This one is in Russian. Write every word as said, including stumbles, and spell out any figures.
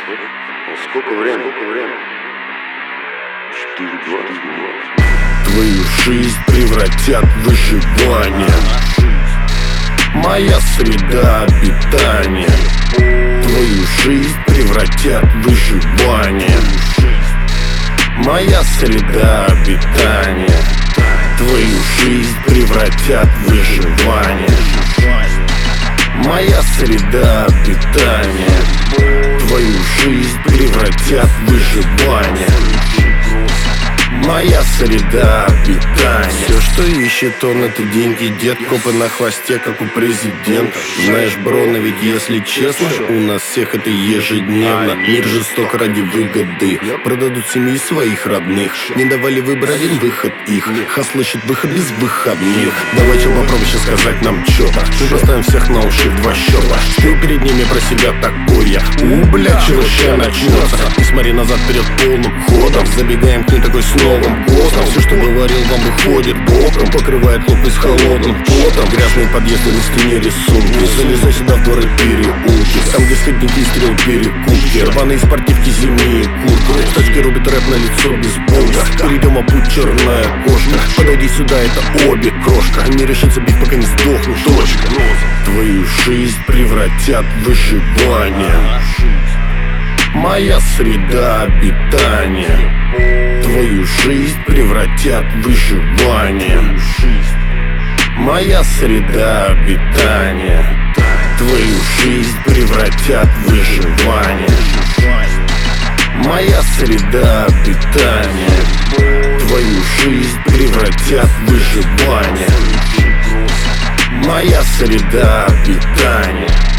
Сколько времени? Сколько времени? четыре двадцать. Твою жизнь превратят в выживание. Моя среда обитания. Твою жизнь превратят в выживание. Моя среда обитания. Твою жизнь превратят в выживание. Моя среда обитания. Твою жизнь превратят в выживание. Моя среда обитания. Все, что ищет он, это деньги, дед. Копы на хвосте, как у президента. Знаешь, бро, но ведь если честно, у нас всех это ежедневно. Мир жесток ради выгоды. Продадут семьи своих родных. Не давали выбор, один выход их. Хасл ищет выход без выходных. Давай, чел, попробуй сейчас сказать нам чё-то. Мы поставим всех на уши в два счета. Ты перед ними про себя такое. У, блядь, чего ща начнется. Не смотри назад, вперед полным ходом. Забегаем к ней такой с новым годом. Все, что говорил, вам выходит боком. Покрывает лоб с холодным потом. Грязные подъезды на стене рисунки. Залезай сюда в дворы переулки. Там, где сходники, стрел, перекупки. Рваные спортивки, зимние куртки. Тачки рубят рэп на лицо без бога. Перейдем, а путь черная кошка. Подойди сюда, это обе крошка. Не решится бить, пока не сдохну, точка. Твою жизнь превратят в выживание. Моя среда обитания. Твою жизнь превратят в выживание. Моя среда обитания. Твою жизнь превратят в выживание. Моя среда обитания. Твою жизнь превратят в выживание. Моя среда обитания.